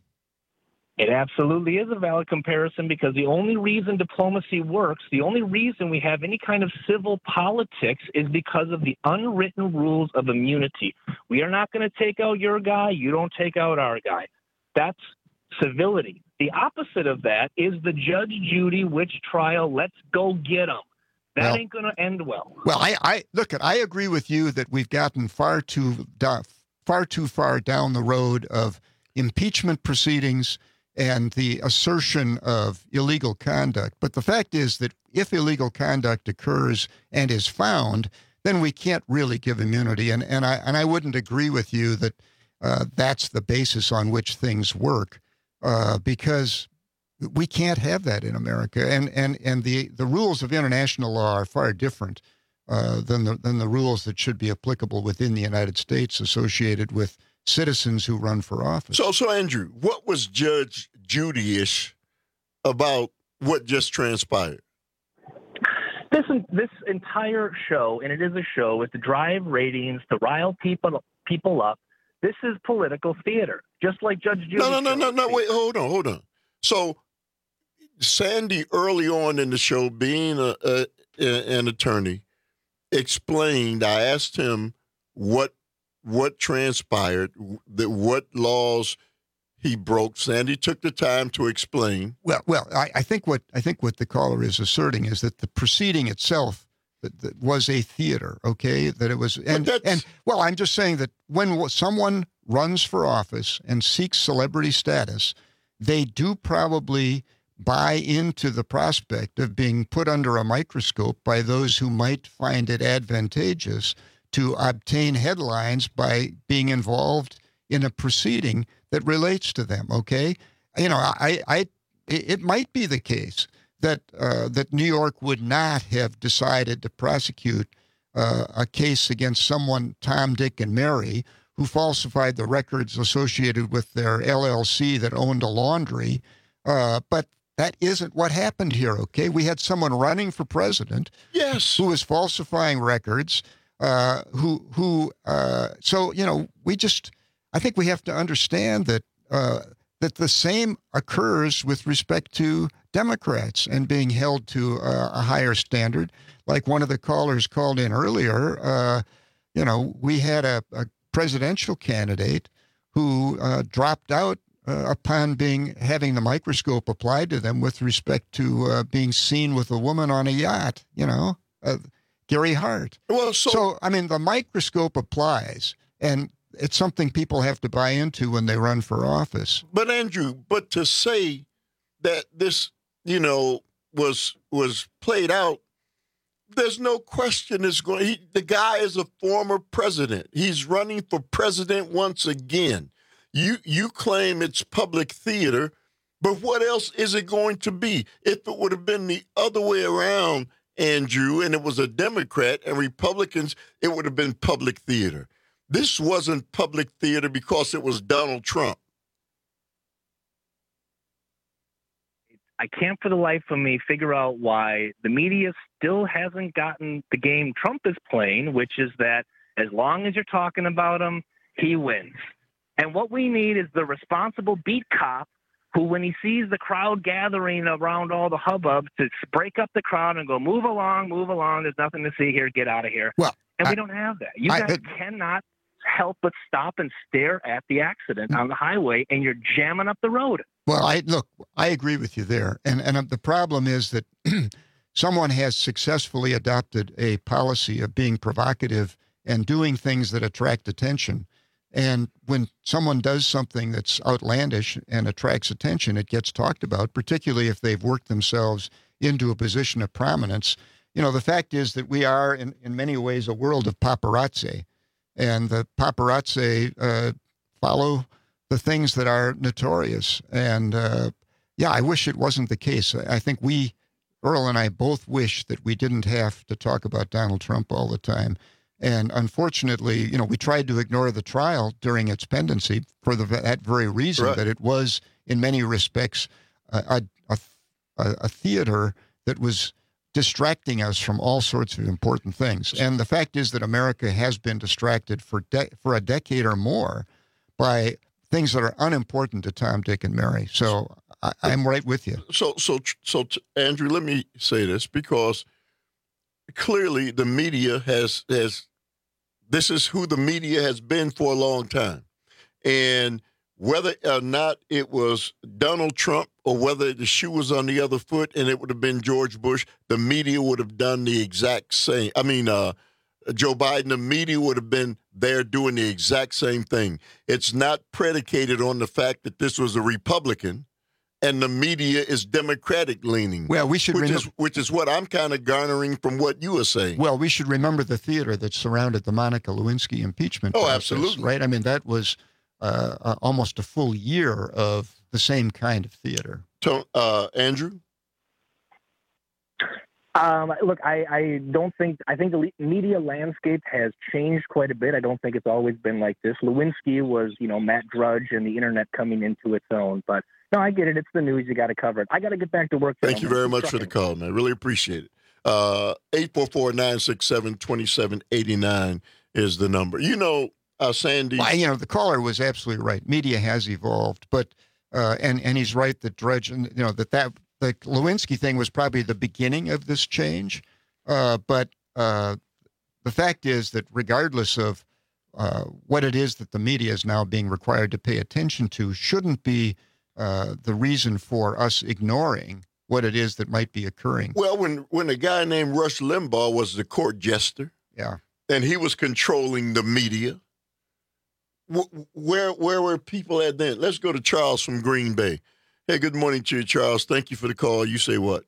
It absolutely is a valid comparison, because the only reason diplomacy works, the only reason we have any kind of civil politics is because of the unwritten rules of immunity. We are not going to take out your guy. You don't take out our guy. That's civility. The opposite of that is the Judge Judy witch trial. Let's go get them. That well, ain't going to end well. Well, I, I look at. I agree with you that we've gotten far too far too far down the road of impeachment proceedings and the assertion of illegal conduct. But the fact is that if illegal conduct occurs and is found, then we can't really give immunity. And and I and I wouldn't agree with you that uh, that's the basis on which things work, uh, because we can't have that in America. And and and the, the rules of international law are far different uh, than the than the rules that should be applicable within the United States associated with citizens who run for office. So, so Andrew, what was Judge Judy-ish about what just transpired? This this entire show, and it is a show, is to drive ratings, to rile people people up. This is political theater, just like Judge Judy. No, no, no, no, no. Wait, hold on, hold on. So, Sandy, early on in the show, being a, a an attorney, explained. I asked him what what transpired, that what laws he broke. Sandy took the time to explain. Well, well, I, I think what I think what the caller is asserting is that the proceeding itself that, that was a theater. Okay, that it was, and and well, I'm just saying that when someone runs for office and seeks celebrity status, they do probably buy into the prospect of being put under a microscope by those who might find it advantageous to obtain headlines by being involved in a proceeding that relates to them. Okay, you know, I, I, it might be the case that uh, that New York would not have decided to prosecute uh, a case against someone, Tom, Dick, and Mary, who falsified the records associated with their L L C that owned a laundry, uh, but that isn't what happened here. Okay, we had someone running for president, yes, who was falsifying records. Uh, who who? Uh, so you know, we just. I think we have to understand that uh, that the same occurs with respect to Democrats and being held to uh, a higher standard. Like one of the callers called in earlier, uh, you know, we had a, a presidential candidate who uh, dropped out uh, upon being having the microscope applied to them with respect to uh, being seen with a woman on a yacht. You know, uh, Gary Hart. Well, so, so I mean, the microscope applies, and it's something people have to buy into when they run for office. But Andrew, but to say that this, you know, was was played out, there's no question it's going. He, the guy is a former president. He's running for president once again. You you claim it's public theater, but what else is it going to be? If it would have been the other way around, Andrew, and it was a Democrat and Republicans, it would have been public theater. This wasn't public theater because it was Donald Trump. I can't for the life of me figure out why the media still hasn't gotten the game Trump is playing, which is that as long as you're talking about him, he wins. And what we need is the responsible beat cop who, when he sees the crowd gathering around all the hubbub, to break up the crowd and go, move along, move along, there's nothing to see here, get out of here. Well, and I, we don't have that. You I, guys I, cannot help but stop and stare at the accident on the highway, and you're jamming up the road. Well, I look, I agree with you there. And and the problem is that someone has successfully adopted a policy of being provocative and doing things that attract attention. And when someone does something that's outlandish and attracts attention, it gets talked about, particularly if they've worked themselves into a position of prominence. You know, the fact is that we are, in, in many ways, a world of paparazzi. And the paparazzi uh, follow the things that are notorious. And, uh, yeah, I wish it wasn't the case. I think we, Earl and I, both wish that we didn't have to talk about Donald Trump all the time. And unfortunately, you know, we tried to ignore the trial during its pendency for the, that very reason, right, that it was, in many respects, a, a, a, a theater that was distracting us from all sorts of important things. And the fact is that America has been distracted for de- for a decade or more by things that are unimportant to Tom, Dick, and Mary. So I, I'm right with you. So, so, so, Andrew, let me say this, because clearly the media has has this is who the media has been for a long time, and whether or not it was Donald Trump or whether the shoe was on the other foot and it would have been George Bush, the media would have done the exact same. I mean, uh, Joe Biden, the media would have been there doing the exact same thing. It's not predicated on the fact that this was a Republican and the media is Democratic leaning. Well, we should which remember, is which is what I'm kind of garnering from what you were saying. Well, we should remember the theater that surrounded the Monica Lewinsky impeachment Oh, process, absolutely. right? I mean, that was uh, uh, almost a full year of the same kind of theater. So, uh, Andrew? Um, look, I, I don't think, I think the media landscape has changed quite a bit. I don't think it's always been like this. Lewinsky was, you know, Matt Drudge and the internet coming into its own. But no, I get it. It's the news. You got to cover it. I got to get back to work. Thank you very much for the call, man. Really appreciate it. Uh, eight four four, nine six seven, two seven eight nine is the number. You know, uh, Sandy. Well, you know, the caller was absolutely right. Media has evolved, but, uh, and, and he's right that Drudge, and you know, that that, the Lewinsky thing was probably the beginning of this change. Uh, but uh, the fact is that regardless of uh, what it is that the media is now being required to pay attention to, shouldn't be uh, the reason for us ignoring what it is that might be occurring. Well, when when a guy named Rush Limbaugh was the court jester, yeah, and he was controlling the media, wh- where where were people at then? Let's go to Charles from Green Bay. Hey, good morning to you, Charles. Thank you for the call. You say what?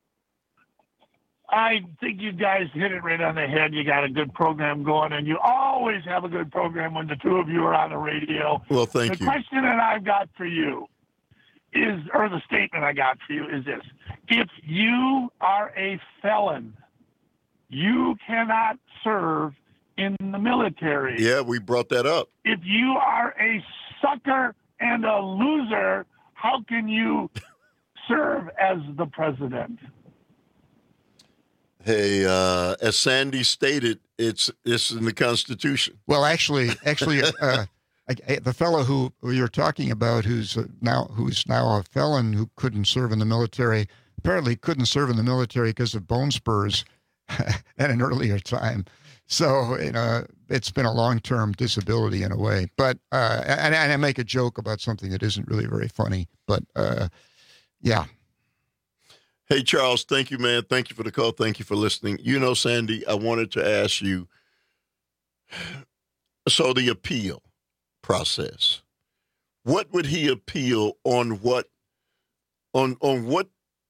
I think you guys hit it right on the head. You got a good program going, and you always have a good program when the two of you are on the radio. Well, thank the you. The question that I've got for you is, or the statement I got for you is this. If you are a felon, you cannot serve in the military. Yeah, we brought that up. If you are a sucker and a loser, how can you serve as the president? Hey, uh, as Sandy stated, it's it's in the Constitution. Well, actually, actually, uh, I, I, the fellow who, who you're talking about, who's uh, now who's now a felon who couldn't serve in the military, apparently couldn't serve in the military because of bone spurs at an earlier time. So, you know, it's been a long-term disability in a way. But uh, and, and I make a joke about something that isn't really very funny. But uh, yeah. Hey, Charles, thank you, man. Thank you for the call. Thank you for listening. You know, Sandy, I wanted to ask you, so the appeal process, what would he appeal on what, on on what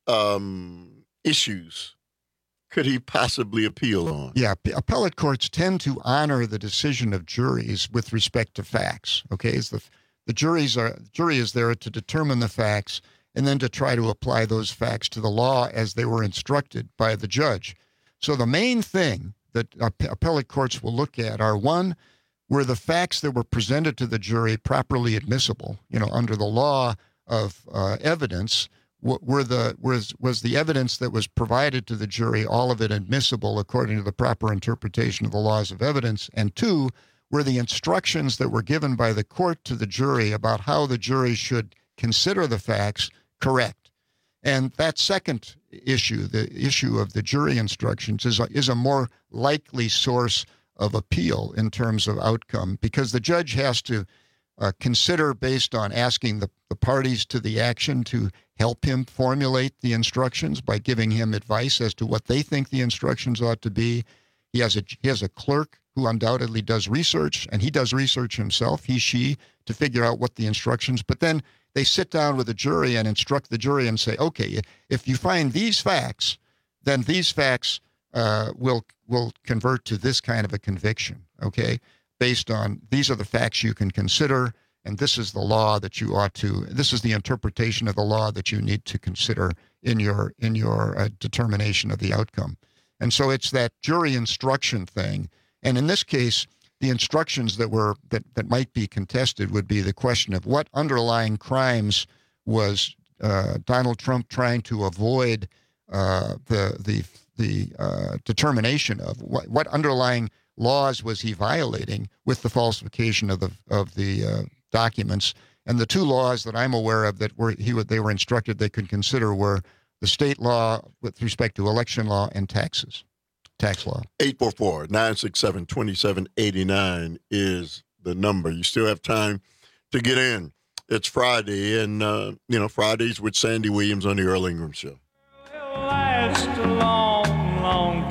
um, issues could he possibly appeal on? Yeah, appellate courts tend to honor the decision of juries with respect to facts, okay? It's the, the juries are, jury is there to determine the facts and then to try to apply those facts to the law as they were instructed by the judge. So the main thing that appellate courts will look at are, one, were the facts that were presented to the jury properly admissible? You know, under the law of uh, evidence, were the was was the evidence that was provided to the jury, all of it admissible according to the proper interpretation of the laws of evidence? And two, were the instructions that were given by the court to the jury about how the jury should consider the facts correct? And that second issue, the issue of the jury instructions, is a, is a more likely source of appeal in terms of outcome, because the judge has to uh, consider, based on asking the, the parties to the action to help him formulate the instructions by giving him advice as to what they think the instructions ought to be. He has a, he has a clerk who undoubtedly does research, and he does research himself, he, she, to figure out what the instructions, but then they sit down with the jury and instruct the jury and say, okay, if you find these facts, then these facts uh, will will convert to this kind of a conviction, okay, based on these are the facts you can consider, and this is the law that you ought to, this is the interpretation of the law that you need to consider in your in your uh, determination of the outcome. And so it's that jury instruction thing. And in this case, the instructions that were that, that might be contested would be the question of what underlying crimes was uh, Donald Trump trying to avoid uh, the the the uh, determination of what, what underlying laws was he violating with the falsification of the of the uh, documents. And the two laws that I'm aware of that were he would they were instructed they could consider were the state law with respect to election law and taxes. Tax law. eight four four, nine six seven, two seven eight nine is the number. You still have time to get in. It's Friday, and, uh, you know, Fridays with Sandy Williams on the Earl Ingram Show. It'll last a long, long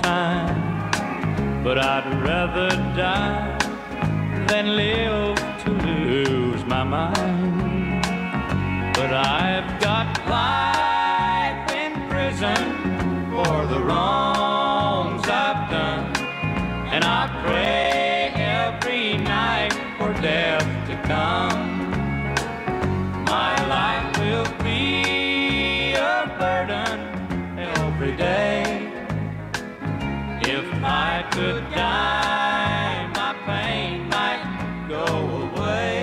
time, but I'd rather die than live to lose my mind. But I've got life in prison for the wrongs I've done, and I pray every night for death to come. My life will be a burden every day. If I could die, my pain might go away.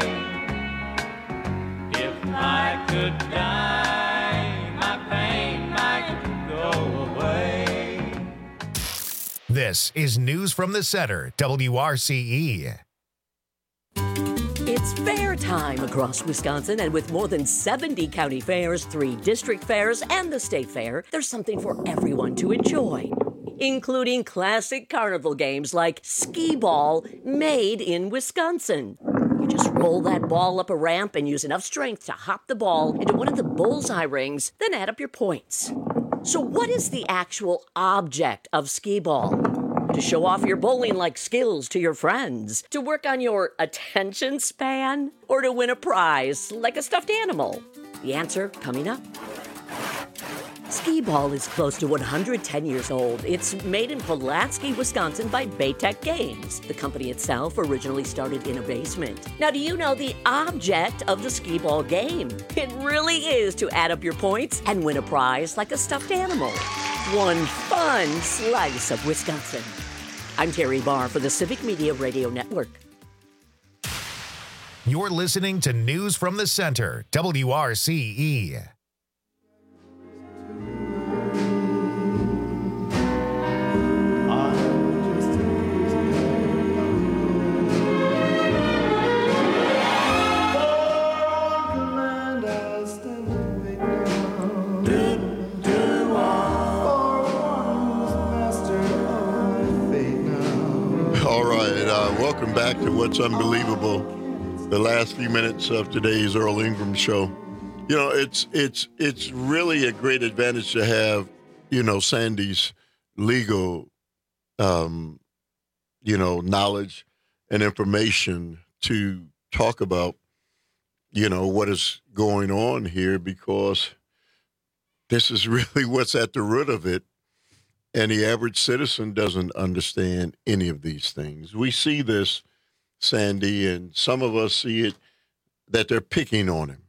If I could die, my pain might go away. This is News from the Center, W R C E. It's fair time across Wisconsin, and with more than seventy county fairs, three district fairs, and the state fair, there's something for everyone to enjoy. including classic carnival games like skee-ball, made in Wisconsin. You just roll that ball up a ramp and use enough strength to hop the ball into one of the bullseye rings, then add up your points. So what is the actual object of skee-ball? To show off your bowling-like skills to your friends? To work on your attention span? Or to win a prize like a stuffed animal? The answer coming up. Skee-ball is close to one hundred ten years old. It's made in Pulaski, Wisconsin by Baytech Games. The company itself originally started in a basement. Now, do you know the object of the skee-ball game? It really is to add up your points and win a prize like a stuffed animal. One fun slice of Wisconsin. I'm Terry Barr for the Civic Media Radio Network. You're listening to News from the Center, W R C E. Welcome back to What's Unbelievable, the last few minutes of today's Earl Ingram show. You know, it's it's it's really a great advantage to have, you know, Sandy's legal, um, you know, knowledge and information to talk about, you know, what is going on here, because this is really what's at the root of it. And the average citizen doesn't understand any of these things. We see this, Sandy, and some of us see it, that they're picking on him.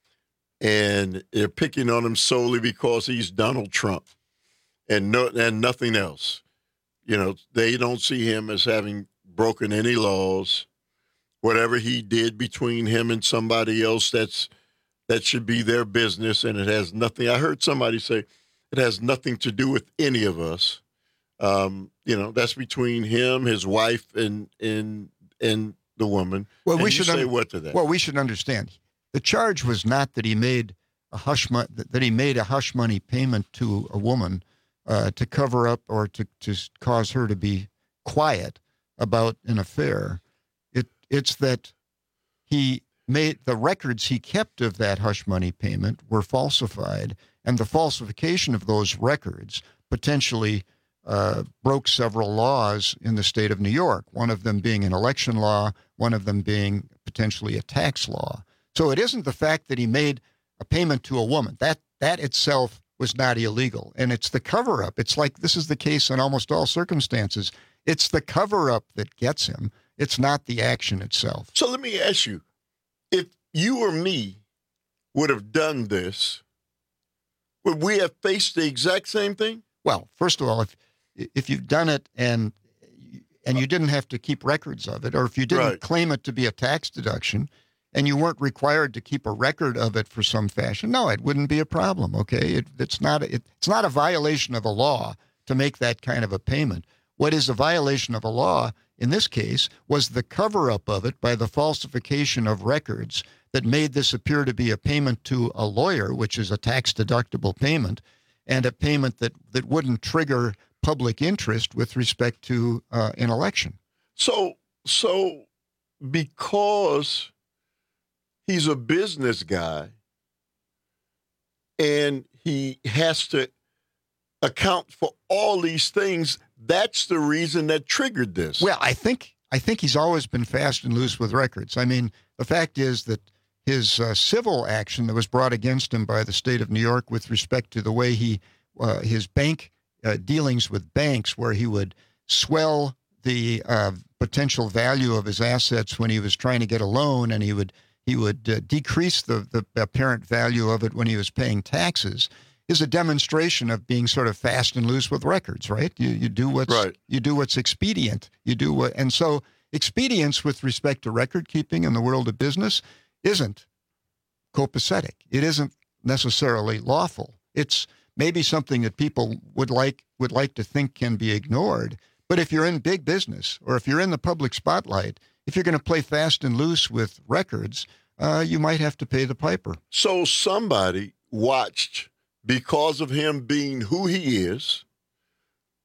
And they're picking on him solely because he's Donald Trump and no, and nothing else. You know, they don't see him as having broken any laws. Whatever he did between him and somebody else, that's that should be their business, and it has nothing. I heard somebody say, it has nothing to do with any of us. Um, you know, that's between him, his wife, and and and the woman. Well, and we you should say un- what to that? Well, we should understand. The charge was not that he made a hush mo- that he made a hush money payment to a woman uh, to cover up or to to cause her to be quiet about an affair. It it's that he made the records he kept of that hush money payment were falsified. And the falsification of those records potentially uh, broke several laws in the state of New York, one of them being an election law, one of them being potentially a tax law. So it isn't the fact that he made a payment to a woman. That that itself was not illegal. And it's the cover-up. It's like this is the case in almost all circumstances. It's the cover-up that gets him. It's not the action itself. So let me ask you, if you or me would have done this, would we have faced the exact same thing? Well, first of all, if if you've done it and and you didn't have to keep records of it, or if you didn't Right. claim it to be a tax deduction and you weren't required to keep a record of it for some fashion, no, it wouldn't be a problem, okay? It, it's not a, it, it's not a violation of a law to make that kind of a payment. What is a violation of a law in this case was the cover-up of it by the falsification of records that made this appear to be a payment to a lawyer, which is a tax-deductible payment, and a payment that, that wouldn't trigger public interest with respect to uh, an election. So, so because he's a business guy and he has to account for all these things, that's the reason that triggered this. Well, I think I think he's always been fast and loose with records. I mean, the fact is that his uh, civil action that was brought against him by the state of New York with respect to the way he, uh, his bank uh, dealings with banks, where he would swell the uh, potential value of his assets when he was trying to get a loan, and he would he would uh, decrease the, the apparent value of it when he was paying taxes, is a demonstration of being sort of fast and loose with records, right? You you do what's Right. you do what's expedient. You do what, and so expedience with respect to record keeping in the world of business isn't copacetic. It isn't necessarily lawful. It's maybe something that people would like would like to think can be ignored. But if you're in big business, or if you're in the public spotlight, if you're going to play fast and loose with records, uh, you might have to pay the piper. So somebody watched, because of him being who he is,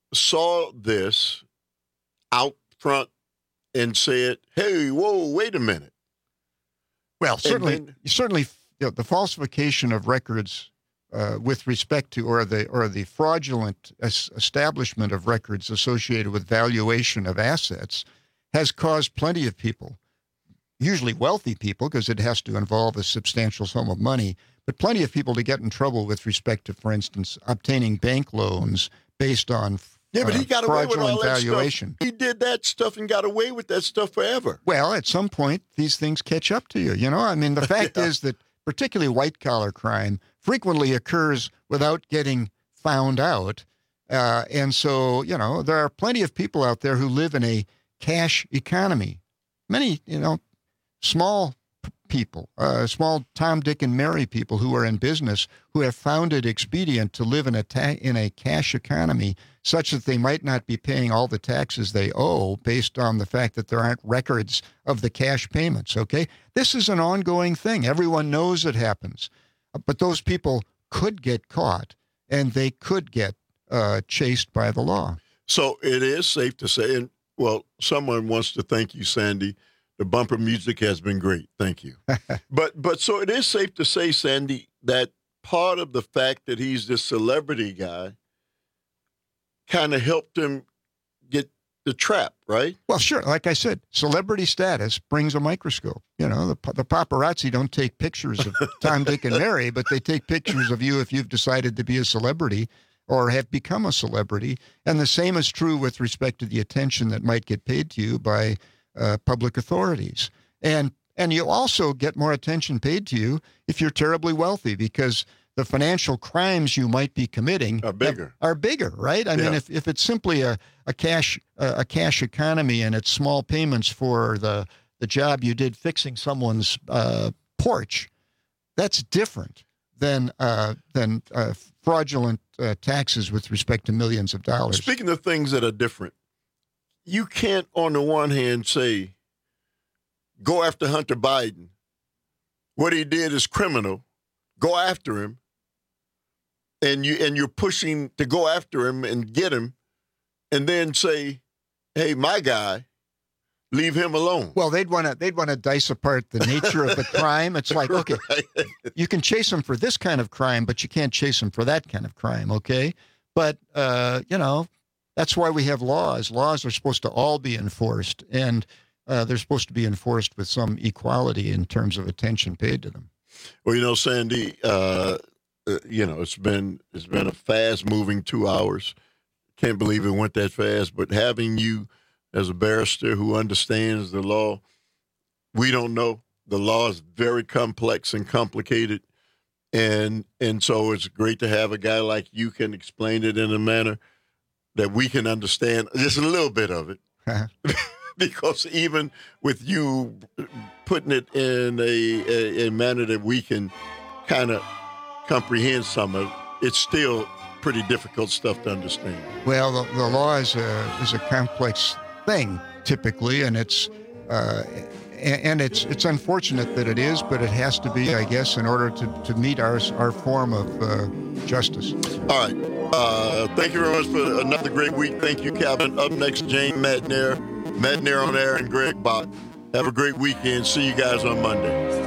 saw this out front and said, hey, whoa, wait a minute. Well, certainly, then, certainly you know, the falsification of records uh, with respect to, or the or the fraudulent es- establishment of records associated with valuation of assets has caused plenty of people, usually wealthy people, because it has to involve a substantial sum of money, but plenty of people to get in trouble with respect to, for instance, obtaining bank loans based on yeah, but uh, he got away with all that valuation. Stuff. He did that stuff and got away with that stuff forever. Well, at some point, these things catch up to you. You know, I mean, the fact yeah. is that particularly white-collar crime frequently occurs without getting found out. Uh, and so, you know, there are plenty of people out there who live in a cash economy. Many, you know, small p- people, uh, small Tom, Dick, and Mary people who are in business who have found it expedient to live in a ta- in a cash economy such that they might not be paying all the taxes they owe based on the fact that there aren't records of the cash payments, okay? This is an ongoing thing. Everyone knows it happens. But those people could get caught, and they could get uh, chased by the law. So it is safe to say, and well, someone wants to thank you, Sandy. The bumper music has been great. Thank you. but but so it is safe to say, Sandy, that part of the fact that he's this celebrity guy kind of helped him get the trap, right? Well, sure. Like I said, celebrity status brings a microscope. You know, the, the paparazzi don't take pictures of Tom, Dick, and Mary, but they take pictures of you if you've decided to be a celebrity or have become a celebrity. And the same is true with respect to the attention that might get paid to you by uh, public authorities. And and you also get more attention paid to you if you're terribly wealthy, because the financial crimes you might be committing are bigger. Are bigger, right? I yeah. mean, if, if it's simply a, a cash uh, a cash economy and it's small payments for the, the job you did fixing someone's uh, porch, that's different than uh, than uh, fraudulent uh, taxes with respect to millions of dollars. Speaking of things that are different, you can't, on the one hand, say, go after Hunter Biden. What he did is criminal. Go after him. And you and you're pushing to go after him and get him, and then say, "Hey, my guy, leave him alone." Well, they'd want to they'd want to dice apart the nature of the crime. It's like, okay, right. You can chase him for this kind of crime, but you can't chase him for that kind of crime. Okay, but uh, you know, that's why we have laws. Laws are supposed to all be enforced, and uh, they're supposed to be enforced with some equality in terms of attention paid to them. Well, you know, Sandy. Uh, Uh, you know, it's been it's been a fast-moving two hours. Can't believe it went that fast. But having you as a barrister who understands the law, we don't know. The law is very complex and complicated, and and so it's great to have a guy like you can explain it in a manner that we can understand just a little bit of it. Because even with you putting it in a, a, a manner that we can kind of comprehend some of it, it's still pretty difficult stuff to understand. Well, the, the law is a is a complex thing typically, and it's uh, and it's it's unfortunate that it is, but it has to be, I guess, in order to, to meet our our form of uh, justice. All right. Uh, thank you very much for another great week. Thank you, Calvin. Up next, Jane Madnair, Madnair on air, and Greg Bach. Have a great weekend. See you guys on Monday.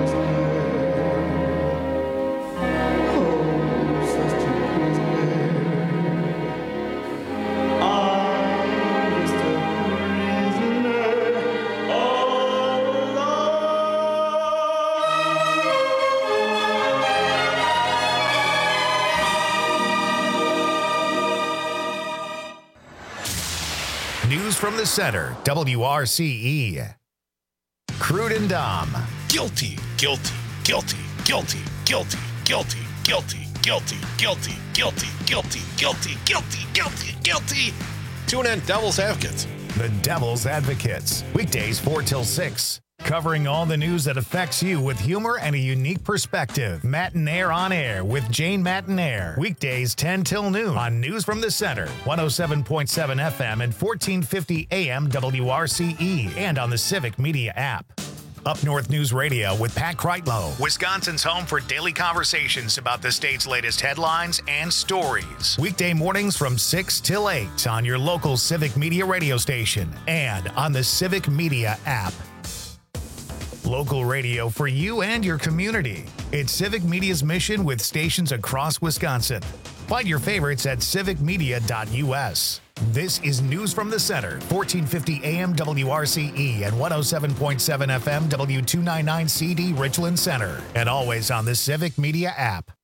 From the center, W R C E. Crude and Dom. Guilty, guilty, guilty, guilty, guilty, guilty, guilty, guilty, guilty, guilty, guilty, guilty, guilty, guilty, guilty. Tune in Devil's Advocates. The Devil's Advocates. Weekdays four till six. Covering all the news that affects you with humor and a unique perspective. Madnair on air with Jane Madnair. Weekdays ten till noon on News from the Center. one oh seven point seven F M and fourteen fifty A M W R C E. And on the Civic Media app. Up North News Radio with Pat Kreitlow, Wisconsin's home for daily conversations about the state's latest headlines and stories. Weekday mornings from six till eight on your local Civic Media radio station and on the Civic Media app. Local radio for you and your community. It's Civic Media's mission with stations across Wisconsin. Find your favorites at civic media dot u s. This is News from the Center, fourteen fifty A M W R C E and one oh seven point seven F M W two ninety-nine C D Richland Center, and always on the Civic Media app.